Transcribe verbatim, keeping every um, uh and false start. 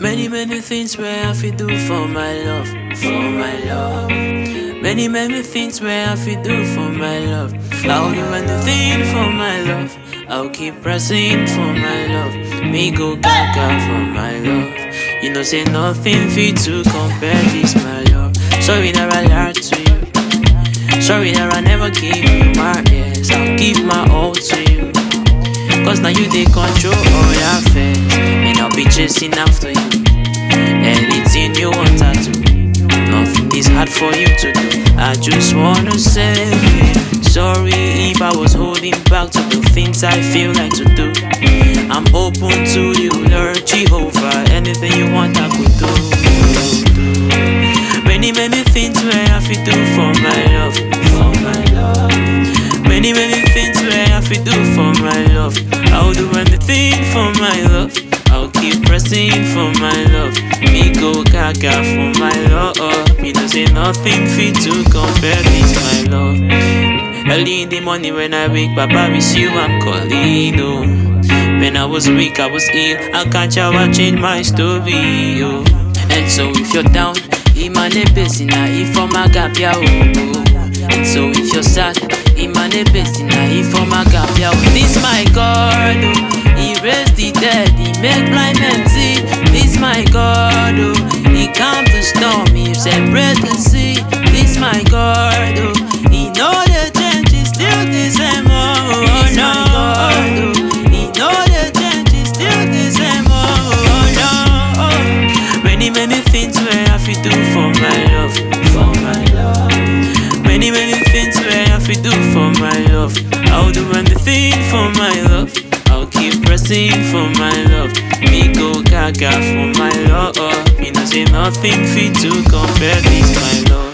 Many, many things where I feel do for my love, for my love. Many, many things where I feel do for my love. I'll do anything for my love. I'll keep pressing for my love. Me go gaga for my love. You know, say nothing fit to compare this, my love. Sorry that I lied to you. Sorry that I never gave you my yes. I'll give my all to you. Cause now you they control all your affairs. And I'll be chasing after you. Anything you want I do. Nothing is hard for you to do. I just wanna say sorry if I was holding back to the things I feel like to do. I'm open to you, Lord Jehovah. Anything you want I could do, do. Many, many things where I feel do for my love, for my love. Many, many things where I feel do for my love. I'll do anything for my love. I'll keep pressing for my love. Me go gaga for my love. You know say nothing fit to compare this, my love. Early in the morning when I wake, Papa miss you, I'm calling, oh. When I was weak, I was ill. I catch how I change my story, oh. And so if you're down, Imane busy now, if for my gap, yeah, oh. And so if you're sad, Imane busy now, if for my gap, yeah, oh. This my God, oh. He raised the dead, he make blind men see. This my God, oh. He calmed the storm, he separate the sea. This my God, oh. He know the change is still the same, oh, oh no. God, oh. He know the change is still the same, oh, oh no. Many, many things where I feel do for my love, for my love. Many, many things where I feel do for my love. I'll do anything for my love. I'll keep pressing for my love. Me go gaga for my love. You know say nothing fit to compare this, my love.